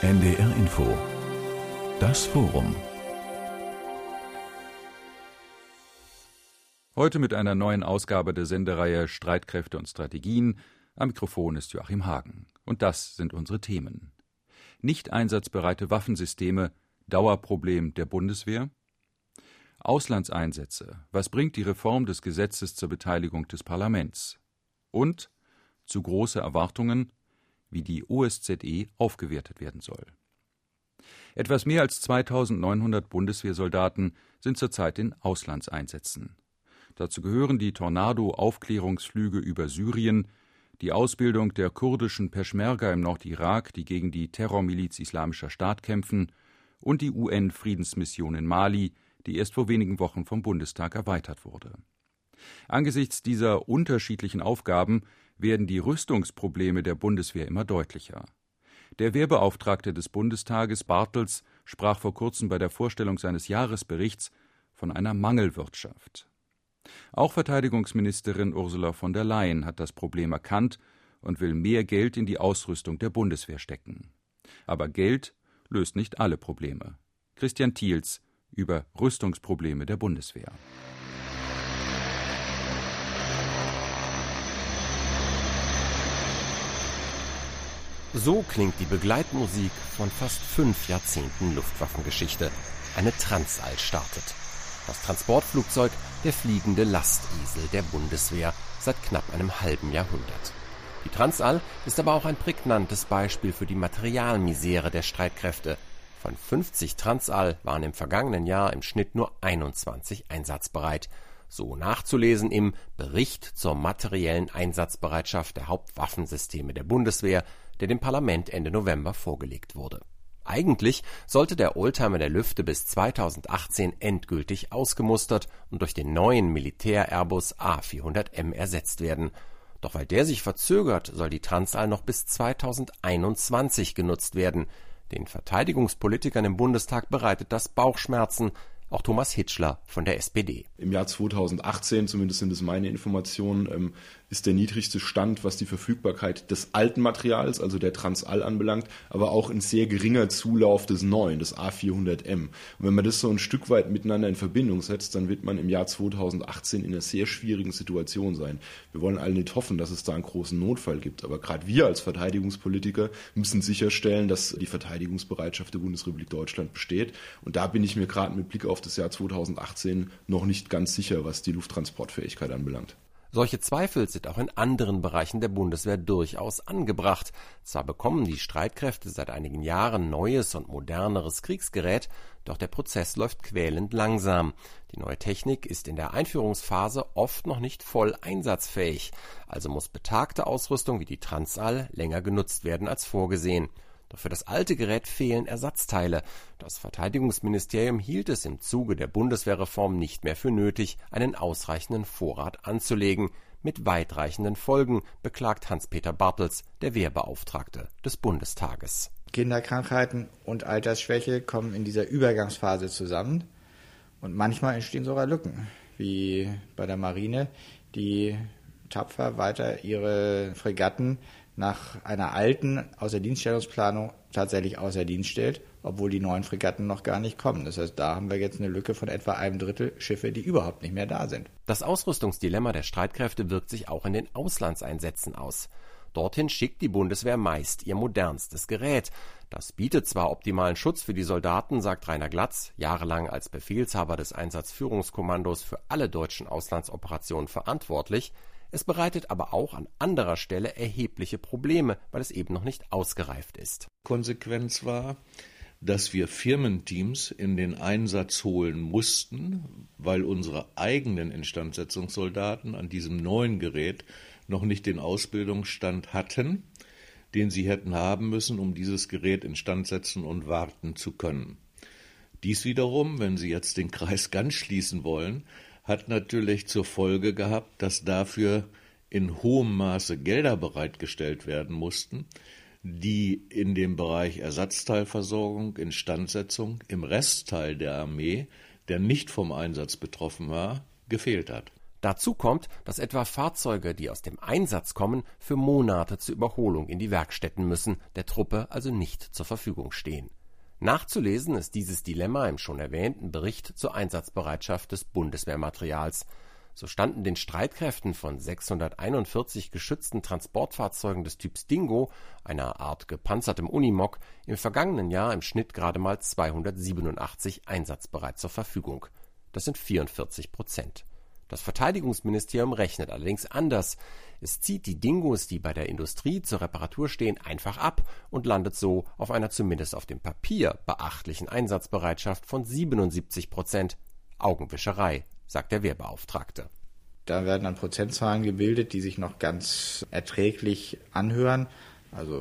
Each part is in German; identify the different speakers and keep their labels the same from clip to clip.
Speaker 1: NDR Info. Das Forum.
Speaker 2: Heute mit einer neuen Ausgabe der Sendereihe Streitkräfte und Strategien. Am Mikrofon ist Joachim Hagen. Und das sind unsere Themen. Nicht einsatzbereite Waffensysteme, Dauerproblem der Bundeswehr. Auslandseinsätze. Was bringt die Reform des Gesetzes zur Beteiligung des Parlaments? Und zu große Erwartungen, wie die OSZE aufgewertet werden soll. Etwas mehr als 2900 Bundeswehrsoldaten sind zurzeit in Auslandseinsätzen. Dazu gehören die Tornado-Aufklärungsflüge über Syrien, die Ausbildung der kurdischen Peschmerga im Nordirak, die gegen die Terrormiliz Islamischer Staat kämpfen, und die UN-Friedensmission in Mali, die erst vor wenigen Wochen vom Bundestag erweitert wurde. Angesichts dieser unterschiedlichen Aufgaben werden die Rüstungsprobleme der Bundeswehr immer deutlicher. Der Wehrbeauftragte des Bundestages, Bartels, sprach vor kurzem bei der Vorstellung seines Jahresberichts von einer Mangelwirtschaft. Auch Verteidigungsministerin Ursula von der Leyen hat das Problem erkannt und will mehr Geld in die Ausrüstung der Bundeswehr stecken. Aber Geld löst nicht alle Probleme. Christian Thiels über Rüstungsprobleme der Bundeswehr.
Speaker 3: So klingt die Begleitmusik von fast 5 Jahrzehnten Luftwaffengeschichte. Eine Transall startet. Das Transportflugzeug, der fliegende Lastesel der Bundeswehr seit knapp einem halben Jahrhundert. Die Transall ist aber auch ein prägnantes Beispiel für die Materialmisere der Streitkräfte. Von 50 Transall waren im vergangenen Jahr im Schnitt nur 21 einsatzbereit. So nachzulesen im Bericht zur materiellen Einsatzbereitschaft der Hauptwaffensysteme der Bundeswehr, der dem Parlament Ende November vorgelegt wurde. Eigentlich sollte der Oldtimer der Lüfte bis 2018 endgültig ausgemustert und durch den neuen Militär-Airbus A400M ersetzt werden. Doch weil der sich verzögert, soll die Transall noch bis 2021 genutzt werden. Den Verteidigungspolitikern im Bundestag bereitet das Bauchschmerzen. Auch Thomas Hitschler von der SPD.
Speaker 4: Im Jahr 2018, zumindest sind es meine Informationen, ist der niedrigste Stand, was die Verfügbarkeit des alten Materials, also der Transall, anbelangt, aber auch ein sehr geringer Zulauf des neuen, des A400M. Und wenn man das so ein Stück weit miteinander in Verbindung setzt, dann wird man im Jahr 2018 in einer sehr schwierigen Situation sein. Wir wollen alle nicht hoffen, dass es da einen großen Notfall gibt, aber gerade wir als Verteidigungspolitiker müssen sicherstellen, dass die Verteidigungsbereitschaft der Bundesrepublik Deutschland besteht. Und da bin ich mir gerade mit Blick auf das Jahr 2018 noch nicht ganz sicher, was die Lufttransportfähigkeit anbelangt.
Speaker 3: Solche Zweifel sind auch in anderen Bereichen der Bundeswehr durchaus angebracht. Zwar bekommen die Streitkräfte seit einigen Jahren neues und moderneres Kriegsgerät, doch der Prozess läuft quälend langsam. Die neue Technik ist in der Einführungsphase oft noch nicht voll einsatzfähig. Also muss betagte Ausrüstung wie die Transall länger genutzt werden als vorgesehen. Doch für das alte Gerät fehlen Ersatzteile. Das Verteidigungsministerium hielt es im Zuge der Bundeswehrreform nicht mehr für nötig, einen ausreichenden Vorrat anzulegen. Mit weitreichenden Folgen, beklagt Hans-Peter Bartels, der Wehrbeauftragte des Bundestages.
Speaker 5: Kinderkrankheiten und Altersschwäche kommen in dieser Übergangsphase zusammen. Und manchmal entstehen sogar Lücken, wie bei der Marine, die tapfer weiter ihre Fregatten nach einer alten Außerdienststellungsplanung tatsächlich außer Dienst stellt, obwohl die neuen Fregatten noch gar nicht kommen. Das heißt, da haben wir jetzt eine Lücke von etwa 1/3 Schiffe, die überhaupt nicht mehr da sind.
Speaker 3: Das Ausrüstungsdilemma der Streitkräfte wirkt sich auch in den Auslandseinsätzen aus. Dorthin schickt die Bundeswehr meist ihr modernstes Gerät. Das bietet zwar optimalen Schutz für die Soldaten, sagt Rainer Glatz, jahrelang als Befehlshaber des Einsatzführungskommandos für alle deutschen Auslandsoperationen verantwortlich. Es bereitet aber auch an anderer Stelle erhebliche Probleme, weil es eben noch nicht ausgereift ist.
Speaker 6: Konsequenz war, dass wir Firmenteams in den Einsatz holen mussten, weil unsere eigenen Instandsetzungssoldaten an diesem neuen Gerät noch nicht den Ausbildungsstand hatten, den sie hätten haben müssen, um dieses Gerät instand setzen und warten zu können. Dies wiederum, wenn Sie jetzt den Kreis ganz schließen wollen, hat natürlich zur Folge gehabt, dass dafür in hohem Maße Gelder bereitgestellt werden mussten, die in dem Bereich Ersatzteilversorgung, Instandsetzung im Restteil der Armee, der nicht vom Einsatz betroffen war, gefehlt hat.
Speaker 3: Dazu kommt, dass etwa Fahrzeuge, die aus dem Einsatz kommen, für Monate zur Überholung in die Werkstätten müssen, der Truppe also nicht zur Verfügung stehen. Nachzulesen ist dieses Dilemma im schon erwähnten Bericht zur Einsatzbereitschaft des Bundeswehrmaterials. So standen den Streitkräften von 641 geschützten Transportfahrzeugen des Typs Dingo, einer Art gepanzertem Unimog, im vergangenen Jahr im Schnitt gerade mal 287 einsatzbereit zur Verfügung. Das sind 44%. Das Verteidigungsministerium rechnet allerdings anders. Es zieht die Dingos, die bei der Industrie zur Reparatur stehen, einfach ab und landet so auf einer zumindest auf dem Papier beachtlichen Einsatzbereitschaft von 77%. Augenwischerei, sagt der Wehrbeauftragte.
Speaker 5: Da werden dann Prozentzahlen gebildet, die sich noch ganz erträglich anhören. Also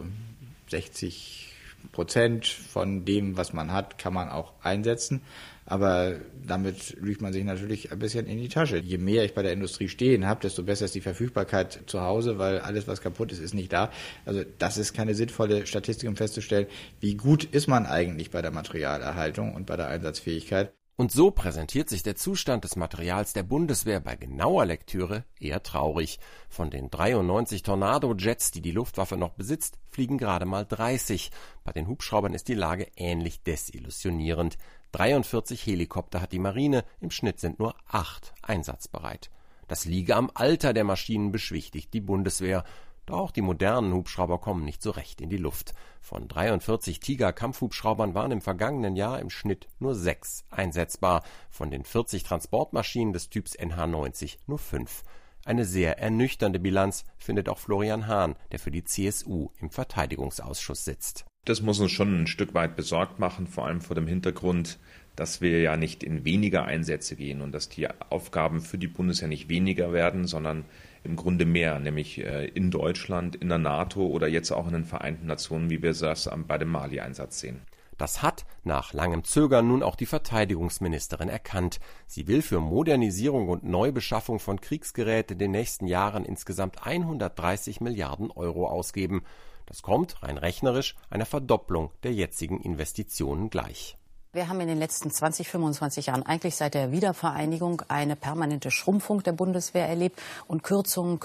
Speaker 5: 60% von dem, was man hat, kann man auch einsetzen. Aber damit lügt man sich natürlich ein bisschen in die Tasche. Je mehr ich bei der Industrie stehen habe, desto besser ist die Verfügbarkeit zu Hause, weil alles, was kaputt ist, ist nicht da. Also das ist keine sinnvolle Statistik, um festzustellen, wie gut ist man eigentlich bei der Materialerhaltung und bei der Einsatzfähigkeit.
Speaker 3: Und so präsentiert sich der Zustand des Materials der Bundeswehr bei genauer Lektüre eher traurig. Von den 93 Tornado-Jets, die die Luftwaffe noch besitzt, fliegen gerade mal 30. Bei den Hubschraubern ist die Lage ähnlich desillusionierend. 43 Helikopter hat die Marine, im Schnitt sind nur 8 einsatzbereit. Das liege am Alter der Maschinen, beschwichtigt die Bundeswehr. Doch auch die modernen Hubschrauber kommen nicht so recht in die Luft. Von 43 Tiger-Kampfhubschraubern waren im vergangenen Jahr im Schnitt nur 6 einsetzbar. Von den 40 Transportmaschinen des Typs NH90 nur 5. Eine sehr ernüchternde Bilanz findet auch Florian Hahn, der für die CSU im Verteidigungsausschuss sitzt.
Speaker 7: Das muss uns schon ein Stück weit besorgt machen, vor allem vor dem Hintergrund, dass wir ja nicht in weniger Einsätze gehen und dass die Aufgaben für die Bundeswehr nicht weniger werden, sondern im Grunde mehr, nämlich in Deutschland, in der NATO oder jetzt auch in den Vereinten Nationen, wie wir das bei dem Mali-Einsatz sehen.
Speaker 3: Das hat nach langem Zögern nun auch die Verteidigungsministerin erkannt. Sie will für Modernisierung und Neubeschaffung von Kriegsgerät in den nächsten Jahren insgesamt 130 Milliarden Euro ausgeben. Das kommt, rein rechnerisch, einer Verdopplung der jetzigen Investitionen gleich.
Speaker 8: Wir haben in den letzten 20, 25 Jahren, eigentlich seit der Wiedervereinigung, eine permanente Schrumpfung der Bundeswehr erlebt und Kürzungen.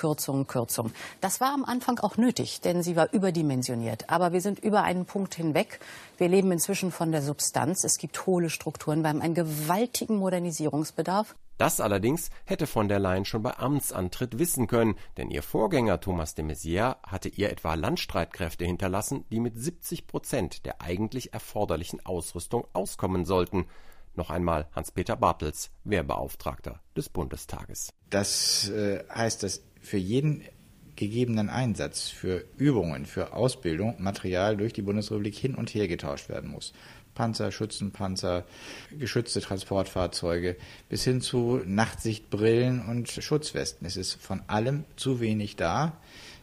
Speaker 8: Das war am Anfang auch nötig, denn sie war überdimensioniert. Aber wir sind über einen Punkt hinweg. Wir leben inzwischen von der Substanz. Es gibt hohle Strukturen. Wir haben einen gewaltigen Modernisierungsbedarf.
Speaker 3: Das allerdings hätte von der Leyen schon bei Amtsantritt wissen können, denn ihr Vorgänger Thomas de Maizière hatte ihr etwa Landstreitkräfte hinterlassen, die mit 70% der eigentlich erforderlichen Ausrüstung auskommen sollten. Noch einmal Hans-Peter Bartels, Wehrbeauftragter des Bundestages.
Speaker 5: Das heißt, dass für jeden gegebenen Einsatz, für Übungen, für Ausbildung Material durch die Bundesrepublik hin und her getauscht werden muss. Panzer, Schützenpanzer, geschützte Transportfahrzeuge bis hin zu Nachtsichtbrillen und Schutzwesten. Es ist von allem zu wenig da.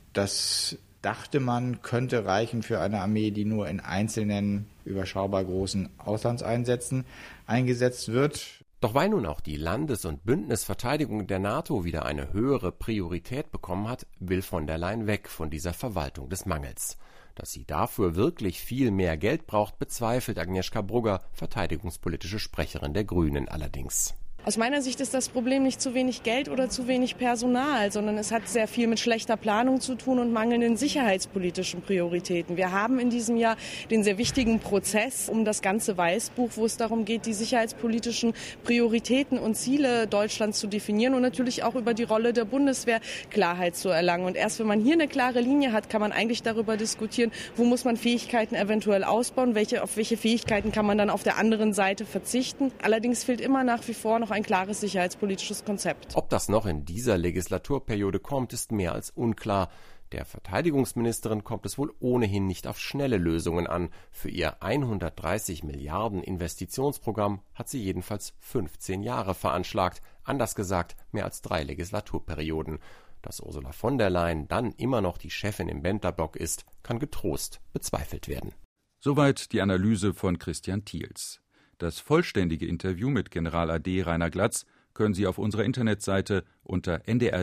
Speaker 5: Das dachte man, könnte reichen für eine Armee, die nur in einzelnen, überschaubar großen Auslandseinsätzen eingesetzt wird.
Speaker 3: Doch weil nun auch die Landes- und Bündnisverteidigung der NATO wieder eine höhere Priorität bekommen hat, will von der Leyen weg von dieser Verwaltung des Mangels. Dass sie dafür wirklich viel mehr Geld braucht, bezweifelt Agnieszka Brugger, verteidigungspolitische Sprecherin der Grünen allerdings.
Speaker 9: Aus meiner Sicht ist das Problem nicht zu wenig Geld oder zu wenig Personal, sondern es hat sehr viel mit schlechter Planung zu tun und mangelnden sicherheitspolitischen Prioritäten. Wir haben in diesem Jahr den sehr wichtigen Prozess um das ganze Weißbuch, wo es darum geht, die sicherheitspolitischen Prioritäten und Ziele Deutschlands zu definieren und natürlich auch über die Rolle der Bundeswehr Klarheit zu erlangen. Und erst wenn man hier eine klare Linie hat, kann man eigentlich darüber diskutieren, wo muss man Fähigkeiten eventuell ausbauen, auf welche Fähigkeiten kann man dann auf der anderen Seite verzichten. Allerdings fehlt immer nach wie vor noch ein klares sicherheitspolitisches Konzept.
Speaker 3: Ob das noch in dieser Legislaturperiode kommt, ist mehr als unklar. Der Verteidigungsministerin kommt es wohl ohnehin nicht auf schnelle Lösungen an. Für ihr 130 Milliarden Investitionsprogramm hat sie jedenfalls 15 Jahre veranschlagt. Anders gesagt, mehr als 3 Legislaturperioden. Dass Ursula von der Leyen dann immer noch die Chefin im Bändlerblock ist, kann getrost bezweifelt werden.
Speaker 2: Soweit die Analyse von Christian Thiels. Das vollständige Interview mit General AD Rainer Glatz können Sie auf unserer Internetseite unter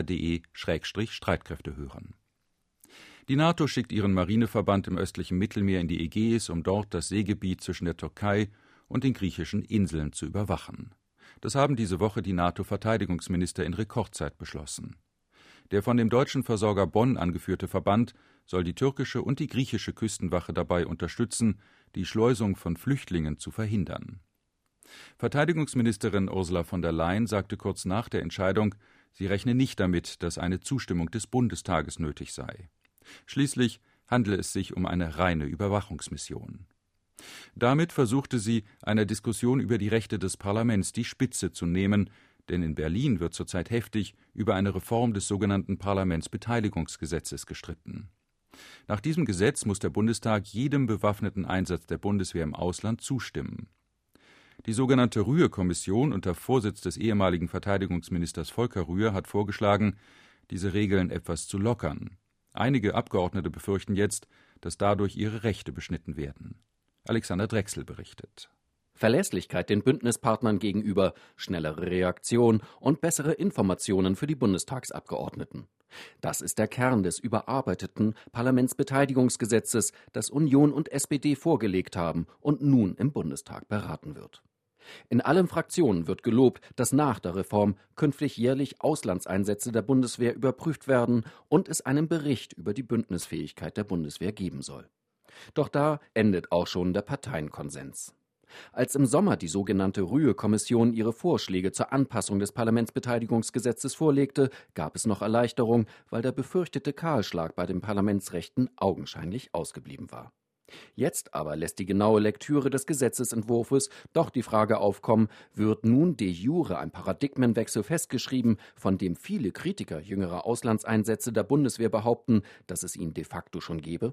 Speaker 2: ndr.de/Streitkräfte hören. Die NATO schickt ihren Marineverband im östlichen Mittelmeer in die Ägäis, um dort das Seegebiet zwischen der Türkei und den griechischen Inseln zu überwachen. Das haben diese Woche die NATO-Verteidigungsminister in Rekordzeit beschlossen. Der von dem deutschen Versorger Bonn angeführte Verband soll die türkische und die griechische Küstenwache dabei unterstützen, die Schleusung von Flüchtlingen zu verhindern. Verteidigungsministerin Ursula von der Leyen sagte kurz nach der Entscheidung, sie rechne nicht damit, dass eine Zustimmung des Bundestages nötig sei. Schließlich handle es sich um eine reine Überwachungsmission. Damit versuchte sie, einer Diskussion über die Rechte des Parlaments die Spitze zu nehmen, denn in Berlin wird zurzeit heftig über eine Reform des sogenannten Parlamentsbeteiligungsgesetzes gestritten. Nach diesem Gesetz muss der Bundestag jedem bewaffneten Einsatz der Bundeswehr im Ausland zustimmen. Die sogenannte Rühe-Kommission unter Vorsitz des ehemaligen Verteidigungsministers Volker Rühe hat vorgeschlagen, diese Regeln etwas zu lockern. Einige Abgeordnete befürchten jetzt, dass dadurch ihre Rechte beschnitten werden. Alexander Drechsel berichtet.
Speaker 3: Verlässlichkeit den Bündnispartnern gegenüber, schnellere Reaktion und bessere Informationen für die Bundestagsabgeordneten. Das ist der Kern des überarbeiteten Parlamentsbeteiligungsgesetzes, das Union und SPD vorgelegt haben und nun im Bundestag beraten wird. In allen Fraktionen wird gelobt, dass nach der Reform künftig jährlich Auslandseinsätze der Bundeswehr überprüft werden und es einen Bericht über die Bündnisfähigkeit der Bundeswehr geben soll. Doch da endet auch schon der Parteienkonsens. Als im Sommer die sogenannte Rühe-Kommission ihre Vorschläge zur Anpassung des Parlamentsbeteiligungsgesetzes vorlegte, gab es noch Erleichterung, weil der befürchtete Kahlschlag bei den Parlamentsrechten augenscheinlich ausgeblieben war. Jetzt aber lässt die genaue Lektüre des Gesetzesentwurfs doch die Frage aufkommen, wird nun de jure ein Paradigmenwechsel festgeschrieben, von dem viele Kritiker jüngerer Auslandseinsätze der Bundeswehr behaupten, dass es ihn de facto schon gebe?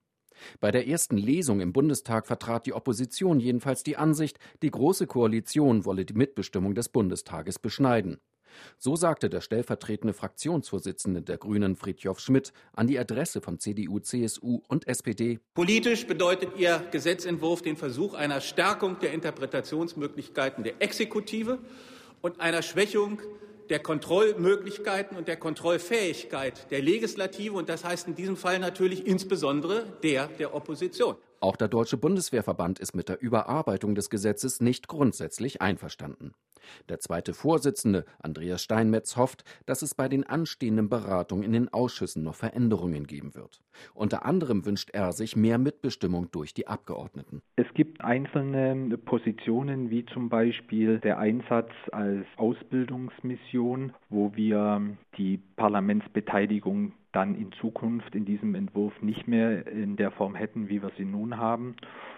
Speaker 3: Bei der ersten Lesung im Bundestag vertrat die Opposition jedenfalls die Ansicht, die Große Koalition wolle die Mitbestimmung des Bundestages beschneiden. So sagte der stellvertretende Fraktionsvorsitzende der Grünen Fridtjof Schmidt an die Adresse von CDU, CSU und SPD:
Speaker 10: Politisch bedeutet Ihr Gesetzentwurf den Versuch einer Stärkung der Interpretationsmöglichkeiten der Exekutive und einer Schwächung der Kontrollmöglichkeiten und der Kontrollfähigkeit der Legislative, und das heißt in diesem Fall natürlich insbesondere der Opposition.
Speaker 3: Auch der Deutsche Bundeswehrverband ist mit der Überarbeitung des Gesetzes nicht grundsätzlich einverstanden. Der zweite Vorsitzende, Andreas Steinmetz, hofft, dass es bei den anstehenden Beratungen in den Ausschüssen noch Veränderungen geben wird. Unter anderem wünscht er sich mehr Mitbestimmung durch die Abgeordneten.
Speaker 11: Es gibt einzelne Positionen, wie zum Beispiel der Einsatz als Ausbildungsmission, wo wir die Parlamentsbeteiligung dann in Zukunft in diesem Entwurf nicht mehr in der Form hätten, wie wir sie nun haben.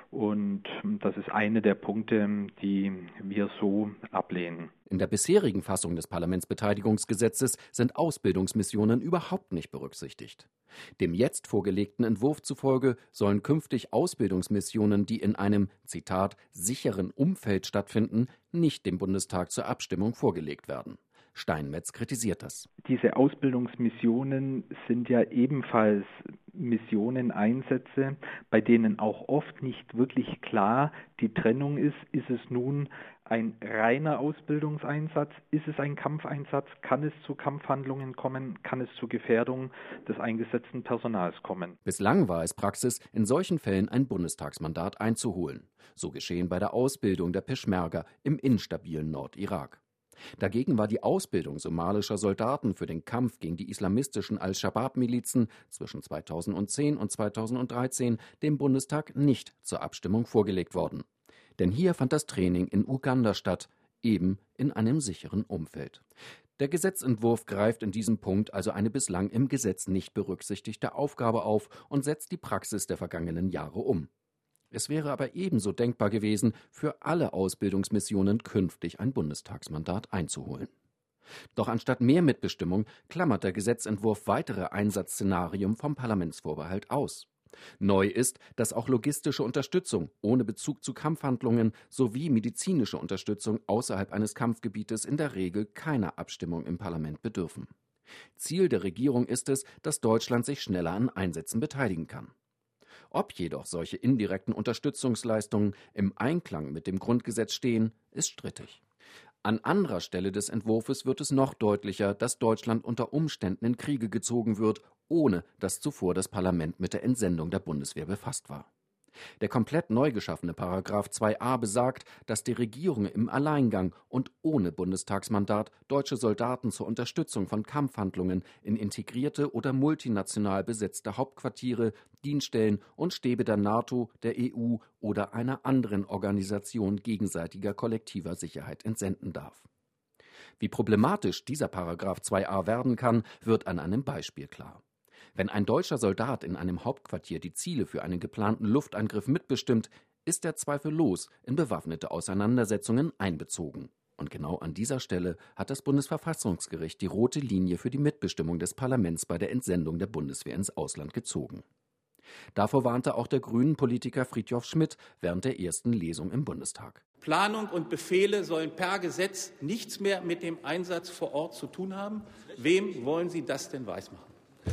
Speaker 11: Und das ist eine der Punkte, die wir so ablehnen.
Speaker 3: In der bisherigen Fassung des Parlamentsbeteiligungsgesetzes sind Ausbildungsmissionen überhaupt nicht berücksichtigt. Dem jetzt vorgelegten Entwurf zufolge sollen künftig Ausbildungsmissionen, die in einem, Zitat, sicheren Umfeld stattfinden, nicht dem Bundestag zur Abstimmung vorgelegt werden. Steinmetz kritisiert das.
Speaker 11: Diese Ausbildungsmissionen sind ja ebenfalls Missionen, Einsätze, bei denen auch oft nicht wirklich klar die Trennung ist. Ist es nun ein reiner Ausbildungseinsatz? Ist es ein Kampfeinsatz? Kann es zu Kampfhandlungen kommen? Kann es zu Gefährdung des eingesetzten Personals kommen?
Speaker 3: Bislang war es Praxis, in solchen Fällen ein Bundestagsmandat einzuholen. So geschehen bei der Ausbildung der Peschmerga im instabilen Nordirak. Dagegen war die Ausbildung somalischer Soldaten für den Kampf gegen die islamistischen Al-Shabaab-Milizen zwischen 2010 und 2013 dem Bundestag nicht zur Abstimmung vorgelegt worden. Denn hier fand das Training in Uganda statt, eben in einem sicheren Umfeld. Der Gesetzentwurf greift in diesem Punkt also eine bislang im Gesetz nicht berücksichtigte Aufgabe auf und setzt die Praxis der vergangenen Jahre um. Es wäre aber ebenso denkbar gewesen, für alle Ausbildungsmissionen künftig ein Bundestagsmandat einzuholen. Doch anstatt mehr Mitbestimmung klammert der Gesetzentwurf weitere Einsatzszenarien vom Parlamentsvorbehalt aus. Neu ist, dass auch logistische Unterstützung ohne Bezug zu Kampfhandlungen sowie medizinische Unterstützung außerhalb eines Kampfgebietes in der Regel keiner Abstimmung im Parlament bedürfen. Ziel der Regierung ist es, dass Deutschland sich schneller an Einsätzen beteiligen kann. Ob jedoch solche indirekten Unterstützungsleistungen im Einklang mit dem Grundgesetz stehen, ist strittig. An anderer Stelle des Entwurfs wird es noch deutlicher, dass Deutschland unter Umständen in Kriege gezogen wird, ohne dass zuvor das Parlament mit der Entsendung der Bundeswehr befasst war.
Speaker 12: Der komplett neu geschaffene Paragraph 2a besagt, dass die Regierung im Alleingang und ohne Bundestagsmandat deutsche Soldaten zur Unterstützung von Kampfhandlungen in integrierte oder multinational besetzte Hauptquartiere, Dienststellen und Stäbe der NATO, der EU oder einer anderen Organisation gegenseitiger kollektiver Sicherheit entsenden darf. Wie problematisch dieser Paragraph 2a werden kann, wird an einem Beispiel klar. Wenn ein deutscher Soldat in einem Hauptquartier die Ziele für einen geplanten Luftangriff mitbestimmt, ist er zweifellos in bewaffnete Auseinandersetzungen einbezogen. Und genau an dieser Stelle hat das Bundesverfassungsgericht die rote Linie für die Mitbestimmung des Parlaments bei der Entsendung der Bundeswehr ins Ausland gezogen. Davor warnte auch der Grünen-Politiker Fridtjof Schmidt während der ersten Lesung im Bundestag.
Speaker 10: Planung und Befehle sollen per Gesetz nichts mehr mit dem Einsatz vor Ort zu tun haben. Wem wollen Sie das denn weismachen?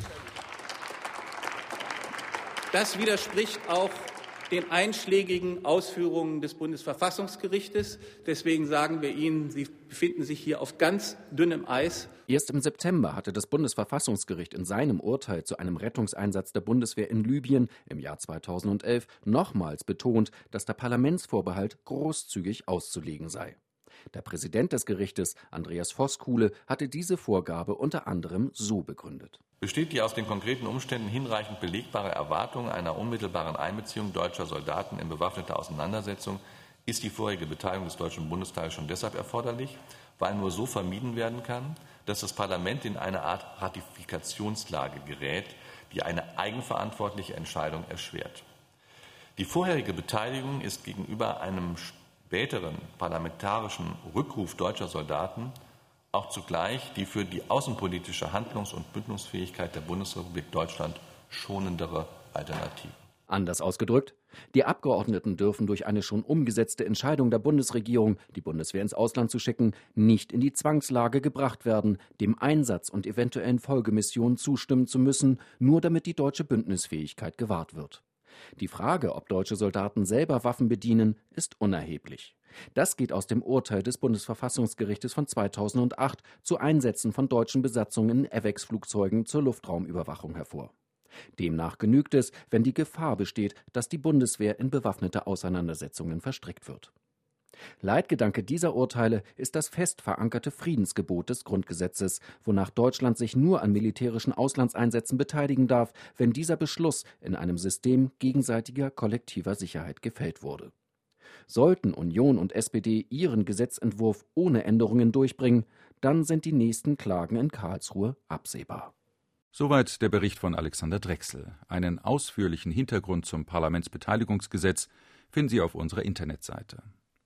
Speaker 10: Das widerspricht auch den einschlägigen Ausführungen des Bundesverfassungsgerichtes. Deswegen sagen wir Ihnen, Sie befinden sich hier auf ganz dünnem Eis.
Speaker 12: Erst im September hatte das Bundesverfassungsgericht in seinem Urteil zu einem Rettungseinsatz der Bundeswehr in Libyen im Jahr 2011 nochmals betont, dass der Parlamentsvorbehalt großzügig auszulegen sei. Der Präsident des Gerichtes, Andreas Voskuhle, hatte diese Vorgabe unter anderem so begründet.
Speaker 13: Besteht die aus den konkreten Umständen hinreichend belegbare Erwartung einer unmittelbaren Einbeziehung deutscher Soldaten in bewaffnete Auseinandersetzung, ist die vorherige Beteiligung des Deutschen Bundestages schon deshalb erforderlich, weil nur so vermieden werden kann, dass das Parlament in eine Art Ratifikationslage gerät, die eine eigenverantwortliche Entscheidung erschwert. Die vorherige Beteiligung ist gegenüber einem späteren parlamentarischen Rückruf deutscher Soldaten auch zugleich die für die außenpolitische Handlungs- und Bündnisfähigkeit der Bundesrepublik Deutschland schonendere Alternative.
Speaker 12: Anders ausgedrückt, die Abgeordneten dürfen durch eine schon umgesetzte Entscheidung der Bundesregierung, die Bundeswehr ins Ausland zu schicken, nicht in die Zwangslage gebracht werden, dem Einsatz und eventuellen Folgemissionen zustimmen zu müssen, nur damit die deutsche Bündnisfähigkeit gewahrt wird. Die Frage, ob deutsche Soldaten selber Waffen bedienen, ist unerheblich. Das geht aus dem Urteil des Bundesverfassungsgerichtes von 2008 zu Einsätzen von deutschen Besatzungen in AWACS-Flugzeugen zur Luftraumüberwachung hervor. Demnach genügt es, wenn die Gefahr besteht, dass die Bundeswehr in bewaffnete Auseinandersetzungen verstrickt wird. Leitgedanke dieser Urteile ist das fest verankerte Friedensgebot des Grundgesetzes, wonach Deutschland sich nur an militärischen Auslandseinsätzen beteiligen darf, wenn dieser Beschluss in einem System gegenseitiger kollektiver Sicherheit gefällt wurde. Sollten Union und SPD ihren Gesetzentwurf ohne Änderungen durchbringen, dann sind die nächsten Klagen in Karlsruhe absehbar.
Speaker 2: Soweit der Bericht von Alexander Drechsel. Einen ausführlichen Hintergrund zum Parlamentsbeteiligungsgesetz finden Sie auf unserer Internetseite.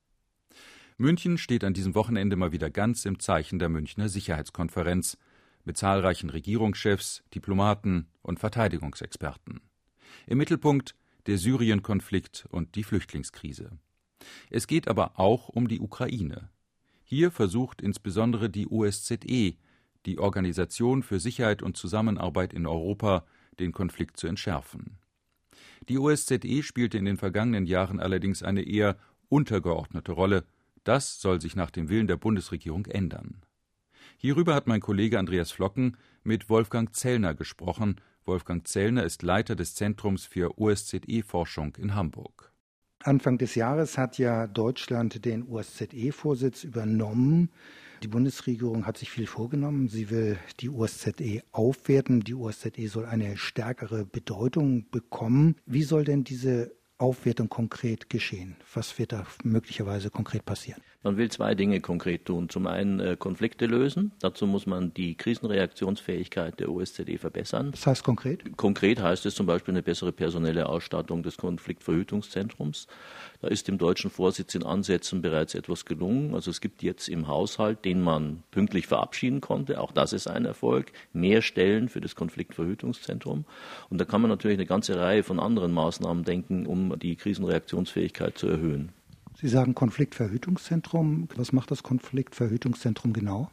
Speaker 2: München steht an diesem Wochenende mal wieder ganz im Zeichen der Münchner Sicherheitskonferenz mit zahlreichen Regierungschefs, Diplomaten und Verteidigungsexperten. Im Mittelpunkt der Syrien-Konflikt und die Flüchtlingskrise. Es geht aber auch um die Ukraine. Hier versucht insbesondere die OSZE, die Organisation für Sicherheit und Zusammenarbeit in Europa, den Konflikt zu entschärfen. Die OSZE spielte in den vergangenen Jahren allerdings eine eher untergeordnete Rolle. Das soll sich nach dem Willen der Bundesregierung ändern. Hierüber hat mein Kollege Andreas Flocken mit Wolfgang Zellner gesprochen. Wolfgang Zellner ist Leiter des Zentrums für OSZE-Forschung in Hamburg.
Speaker 14: Anfang des Jahres hat ja Deutschland den OSZE-Vorsitz übernommen. Die Bundesregierung hat sich viel vorgenommen. Sie will die OSZE aufwerten. Die OSZE soll eine stärkere Bedeutung bekommen. Wie soll denn diese Aufwertung konkret geschehen? Was wird da möglicherweise konkret passieren?
Speaker 15: Man will zwei Dinge konkret tun. Zum einen Konflikte lösen. Dazu muss man die Krisenreaktionsfähigkeit der OSZE verbessern.
Speaker 14: Was heißt konkret?
Speaker 15: Konkret heißt es zum Beispiel eine bessere personelle Ausstattung des Konfliktverhütungszentrums. Da ist dem deutschen Vorsitz in Ansätzen bereits etwas gelungen. Also es gibt jetzt im Haushalt, den man pünktlich verabschieden konnte, auch das ist ein Erfolg, mehr Stellen für das Konfliktverhütungszentrum. Und da kann man natürlich eine ganze Reihe von anderen Maßnahmen denken, um die Krisenreaktionsfähigkeit zu erhöhen.
Speaker 14: Sie sagen Konfliktverhütungszentrum. Was macht das Konfliktverhütungszentrum genau?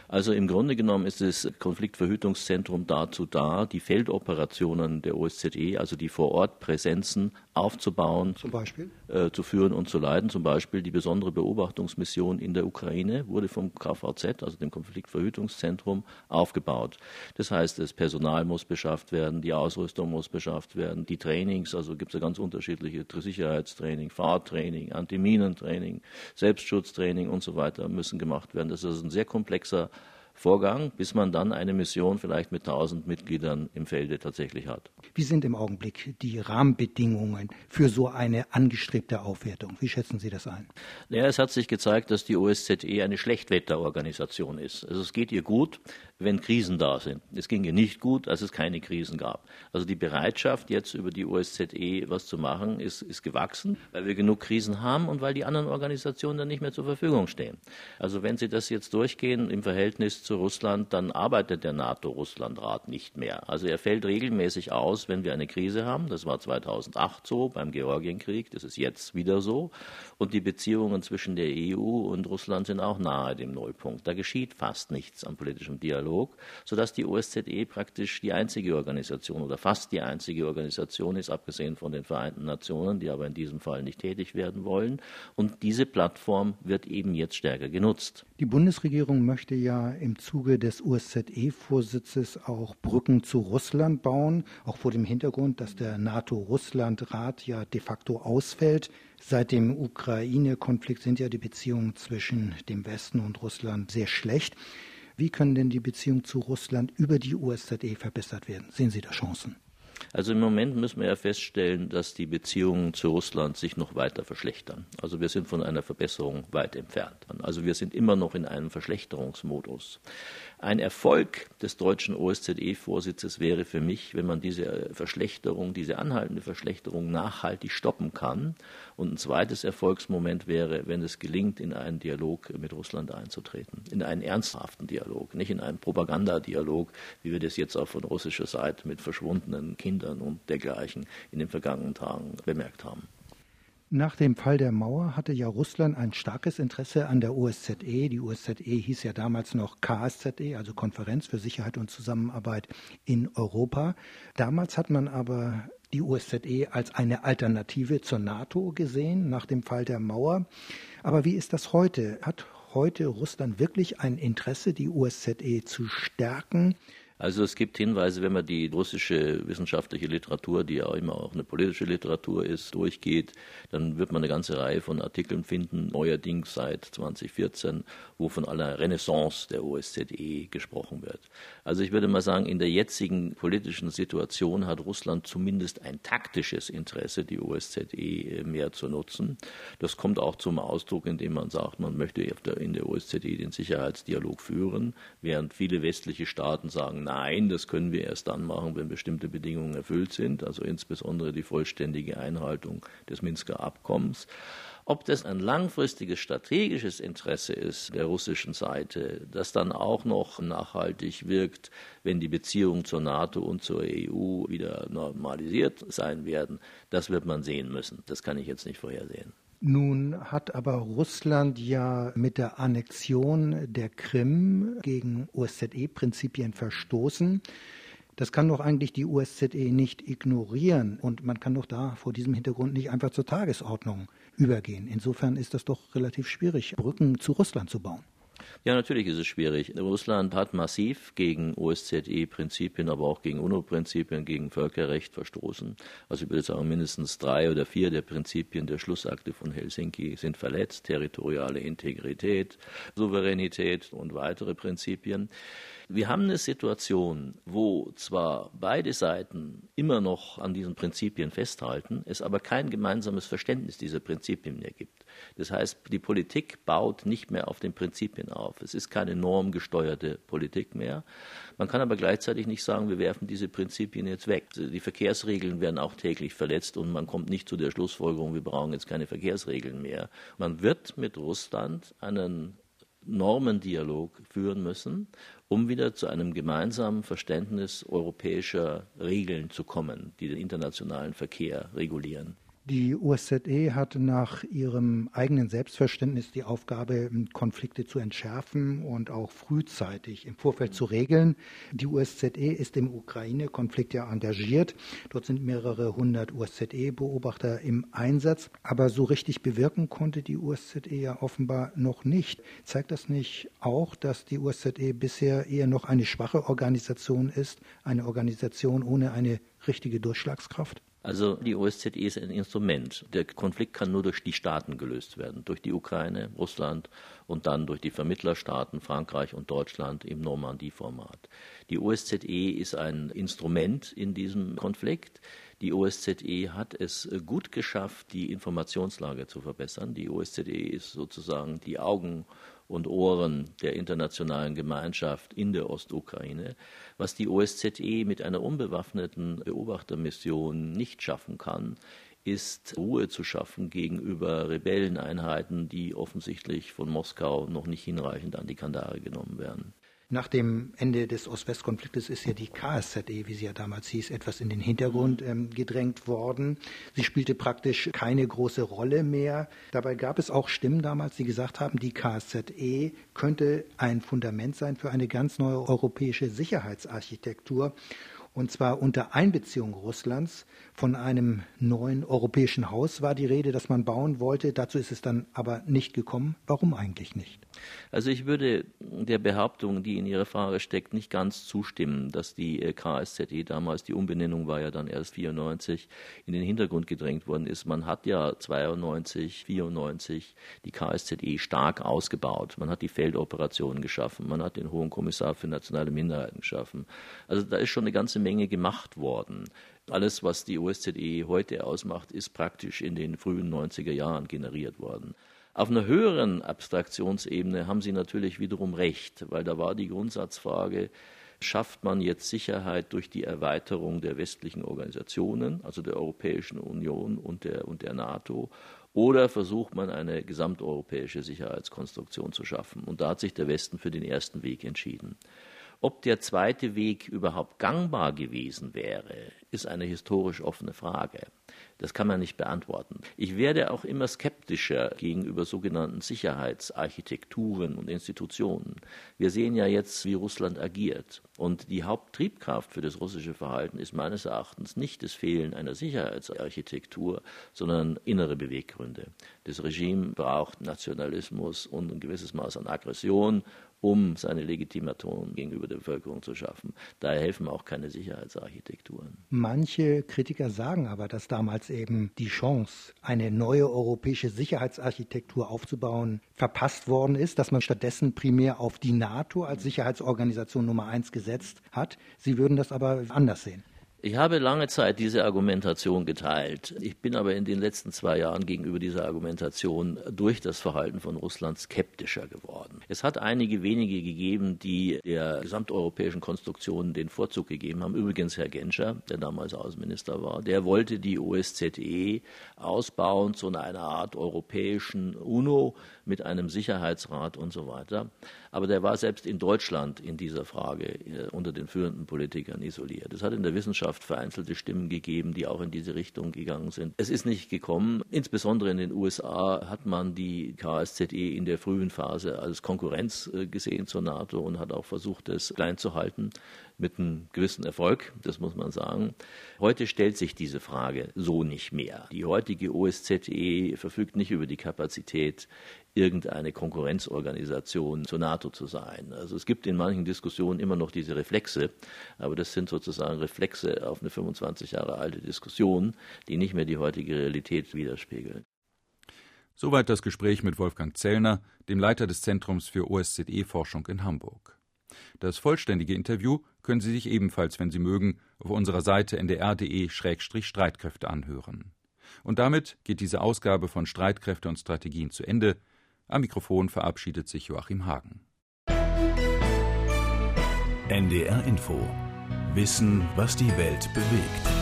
Speaker 15: Also im Grunde genommen ist das Konfliktverhütungszentrum dazu da, die Feldoperationen der OSZE, also die Vorortpräsenzen aufzubauen,
Speaker 14: zum Beispiel
Speaker 15: zu führen und zu leiten. Zum Beispiel die besondere Beobachtungsmission in der Ukraine wurde vom KVZ, also dem Konfliktverhütungszentrum, aufgebaut. Das heißt, das Personal muss beschafft werden, die Ausrüstung muss beschafft werden, die Trainings, also gibt es ja ganz unterschiedliche Sicherheitstraining, Fahrtraining, Antiminentraining, Selbstschutztraining und so weiter müssen gemacht werden. Das ist also ein sehr komplexer Vorgang, bis man dann eine Mission vielleicht mit 1000 Mitgliedern im Felde tatsächlich hat.
Speaker 14: Wie sind im Augenblick die Rahmenbedingungen für so eine angestrebte Aufwertung? Wie schätzen Sie das ein?
Speaker 15: Ja, es hat sich gezeigt, dass die OSZE eine Schlechtwetterorganisation ist. Also es geht ihr gut, wenn Krisen da sind. Es ging ihr nicht gut, als es keine Krisen gab. Also die Bereitschaft, jetzt über die OSZE was zu machen, ist gewachsen, weil wir genug Krisen haben und weil die anderen Organisationen dann nicht mehr zur Verfügung stehen. Also wenn Sie das jetzt durchgehen im Verhältnis zu Russland, dann arbeitet der NATO-Russland-Rat nicht mehr. Also er fällt regelmäßig aus, wenn wir eine Krise haben. Das war 2008 so beim Georgienkrieg, das ist jetzt wieder so. Und die Beziehungen zwischen der EU und Russland sind auch nahe dem Nullpunkt. Da geschieht fast nichts am politischen Dialog, sodass die OSZE praktisch die einzige Organisation oder fast die einzige Organisation ist, abgesehen von den Vereinten Nationen, die aber in diesem Fall nicht tätig werden wollen. Und diese Plattform wird eben jetzt stärker genutzt.
Speaker 14: Die Bundesregierung möchte ja im Zuge des OSZE-Vorsitzes auch Brücken zu Russland bauen, auch vor dem Hintergrund, dass der NATO-Russland-Rat ja de facto ausfällt. Seit dem Ukraine-Konflikt sind ja die Beziehungen zwischen dem Westen und Russland sehr schlecht. Wie können denn die Beziehungen zu Russland über die OSZE verbessert werden? Sehen Sie da Chancen?
Speaker 15: Also im Moment müssen wir ja feststellen, dass die Beziehungen zu Russland sich noch weiter verschlechtern. Also wir sind von einer Verbesserung weit entfernt. Also wir sind immer noch in einem Verschlechterungsmodus. Ein Erfolg des deutschen OSZE-Vorsitzes wäre für mich, wenn man diese Verschlechterung, diese anhaltende Verschlechterung nachhaltig stoppen kann. Und ein zweites Erfolgsmoment wäre, wenn es gelingt, in einen Dialog mit Russland einzutreten. In einen ernsthaften Dialog, nicht in einen Propagandadialog, wie wir das jetzt auch von russischer Seite mit verschwundenen Kindern und dergleichen in den vergangenen Tagen bemerkt haben.
Speaker 14: Nach dem Fall der Mauer hatte ja Russland ein starkes Interesse an der OSZE. Die OSZE hieß ja damals noch KSZE, also Konferenz für Sicherheit und Zusammenarbeit in Europa. Damals hat man aber die OSZE als eine Alternative zur NATO gesehen, nach dem Fall der Mauer. Aber wie ist das heute? Hat heute Russland wirklich ein Interesse, die OSZE zu stärken?
Speaker 15: Also es gibt Hinweise, wenn man die russische wissenschaftliche Literatur, die ja immer auch eine politische Literatur ist, durchgeht, dann wird man eine ganze Reihe von Artikeln finden, neuerdings seit 2014, wo von einer Renaissance der OSZE gesprochen wird. Also ich würde mal sagen, in der jetzigen politischen Situation hat Russland zumindest ein taktisches Interesse, die OSZE mehr zu nutzen. Das kommt auch zum Ausdruck, indem man sagt, man möchte in der OSZE den Sicherheitsdialog führen, während viele westliche Staaten sagen, nein, das können wir erst dann machen, wenn bestimmte Bedingungen erfüllt sind, also insbesondere die vollständige Einhaltung des Minsker Abkommens. Ob das ein langfristiges strategisches Interesse ist der russischen Seite, das dann auch noch nachhaltig wirkt, wenn die Beziehungen zur NATO und zur EU wieder normalisiert sein werden, das wird man sehen müssen. Das kann ich jetzt nicht vorhersehen.
Speaker 14: Nun hat aber Russland ja mit der Annexion der Krim gegen OSZE-Prinzipien verstoßen. Das kann doch eigentlich die OSZE nicht ignorieren und man kann doch da vor diesem Hintergrund nicht einfach zur Tagesordnung übergehen. Insofern ist das doch relativ schwierig, Brücken zu Russland zu bauen.
Speaker 15: Ja, natürlich ist es schwierig. Russland hat massiv gegen OSZE-Prinzipien, aber auch gegen UNO-Prinzipien, gegen Völkerrecht verstoßen. Also ich würde sagen, mindestens 3 oder 4 der Prinzipien der Schlussakte von Helsinki sind verletzt. Territoriale Integrität, Souveränität und weitere Prinzipien. Wir haben eine Situation, wo zwar beide Seiten immer noch an diesen Prinzipien festhalten, es aber kein gemeinsames Verständnis dieser Prinzipien mehr gibt. Das heißt, die Politik baut nicht mehr auf den Prinzipien auf. Es ist keine normgesteuerte Politik mehr. Man kann aber gleichzeitig nicht sagen, wir werfen diese Prinzipien jetzt weg. Die Verkehrsregeln werden auch täglich verletzt und man kommt nicht zu der Schlussfolgerung, wir brauchen jetzt keine Verkehrsregeln mehr. Man wird mit Russland einen Normendialog führen müssen, um wieder zu einem gemeinsamen Verständnis europäischer Regeln zu kommen, die den internationalen Verkehr regulieren.
Speaker 14: Die OSZE hat nach ihrem eigenen Selbstverständnis die Aufgabe, Konflikte zu entschärfen und auch frühzeitig im Vorfeld zu regeln. Die OSZE ist im Ukraine-Konflikt ja engagiert. Dort sind mehrere hundert OSZE-Beobachter im Einsatz. Aber so richtig bewirken konnte die OSZE ja offenbar noch nicht. Zeigt das nicht auch, dass die OSZE bisher eher noch eine schwache Organisation ist, eine Organisation ohne eine richtige Durchschlagskraft?
Speaker 15: Also die OSZE ist ein Instrument. Der Konflikt kann nur durch die Staaten gelöst werden, durch die Ukraine, Russland und dann durch die Vermittlerstaaten Frankreich und Deutschland im Normandie-Format. Die OSZE ist ein Instrument in diesem Konflikt. Die OSZE hat es gut geschafft, die Informationslage zu verbessern. Die OSZE ist sozusagen die Augen und Ohren der internationalen Gemeinschaft in der Ostukraine. Was die OSZE mit einer unbewaffneten Beobachtermission nicht schaffen kann, ist Ruhe zu schaffen gegenüber Rebelleneinheiten, die offensichtlich von Moskau noch nicht hinreichend an die Kandare genommen werden.
Speaker 14: Nach dem Ende des Ost-West-Konfliktes ist ja die KSZE, wie sie ja damals hieß, etwas in den Hintergrund gedrängt worden. Sie spielte praktisch keine große Rolle mehr. Dabei gab es auch Stimmen damals, die gesagt haben, die KSZE könnte ein Fundament sein für eine ganz neue europäische Sicherheitsarchitektur. Und zwar unter Einbeziehung Russlands. Von einem neuen europäischen Haus war die Rede, das man bauen wollte. Dazu ist es dann aber nicht gekommen. Warum eigentlich nicht?
Speaker 15: Also ich würde der Behauptung, die in Ihrer Frage steckt, nicht ganz zustimmen, dass die KSZE damals, die Umbenennung war ja dann erst 1994, in den Hintergrund gedrängt worden ist. Man hat ja 1992, 1994 die KSZE stark ausgebaut. Man hat die Feldoperationen geschaffen. Man hat den Hohen Kommissar für nationale Minderheiten geschaffen. Also da ist schon eine ganze Menge gemacht worden. Alles, was die OSZE heute ausmacht, ist praktisch in den frühen 90er Jahren generiert worden. Auf einer höheren Abstraktionsebene haben Sie natürlich wiederum recht, weil da war die Grundsatzfrage, schafft man jetzt Sicherheit durch die Erweiterung der westlichen Organisationen, also der Europäischen Union und der NATO, oder versucht man eine gesamteuropäische Sicherheitskonstruktion zu schaffen? Und da hat sich der Westen für den ersten Weg entschieden. Ob der zweite Weg überhaupt gangbar gewesen wäre, ist eine historisch offene Frage. Das kann man nicht beantworten. Ich werde auch immer skeptischer gegenüber sogenannten Sicherheitsarchitekturen und Institutionen. Wir sehen ja jetzt, wie Russland agiert. Und die Haupttriebkraft für das russische Verhalten ist meines Erachtens nicht das Fehlen einer Sicherheitsarchitektur, sondern innere Beweggründe. Das Regime braucht Nationalismus und ein gewisses Maß an Aggression, um seine Legitimation gegenüber der Bevölkerung zu schaffen. Daher helfen auch keine Sicherheitsarchitekturen.
Speaker 14: Manche Kritiker sagen aber, dass damals eben die Chance, eine neue europäische Sicherheitsarchitektur aufzubauen, verpasst worden ist, dass man stattdessen primär auf die NATO als Sicherheitsorganisation Nummer 1 gesetzt hat. Sie würden das aber anders sehen.
Speaker 15: Ich habe lange Zeit diese Argumentation geteilt. Ich bin aber in den letzten 2 Jahren gegenüber dieser Argumentation durch das Verhalten von Russland skeptischer geworden. Es hat einige wenige gegeben, die der gesamteuropäischen Konstruktion den Vorzug gegeben haben. Übrigens Herr Genscher, der damals Außenminister war, der wollte die OSZE ausbauen zu einer Art europäischen UNO mit einem Sicherheitsrat und so weiter. Aber der war selbst in Deutschland in dieser Frage unter den führenden Politikern isoliert. Es hat in der Wissenschaft vereinzelte Stimmen gegeben, die auch in diese Richtung gegangen sind. Es ist nicht gekommen. Insbesondere in den USA hat man die KSZE in der frühen Phase als Konkurrenz gesehen zur NATO und hat auch versucht, es klein zu halten. Mit einem gewissen Erfolg, das muss man sagen. Heute stellt sich diese Frage so nicht mehr. Die heutige OSZE verfügt nicht über die Kapazität, irgendeine Konkurrenzorganisation zur NATO zu sein. Also es gibt in manchen Diskussionen immer noch diese Reflexe, aber das sind sozusagen Reflexe auf eine 25 Jahre alte Diskussion, die nicht mehr die heutige Realität widerspiegeln.
Speaker 2: Soweit das Gespräch mit Wolfgang Zellner, dem Leiter des Zentrums für OSZE-Forschung in Hamburg. Das vollständige Interview können Sie sich ebenfalls, wenn Sie mögen, auf unserer Seite ndr.de/Streitkräfte anhören. Und damit geht diese Ausgabe von Streitkräfte und Strategien zu Ende. Am Mikrofon verabschiedet sich Joachim Hagen.
Speaker 1: NDR Info. Wissen, was die Welt bewegt.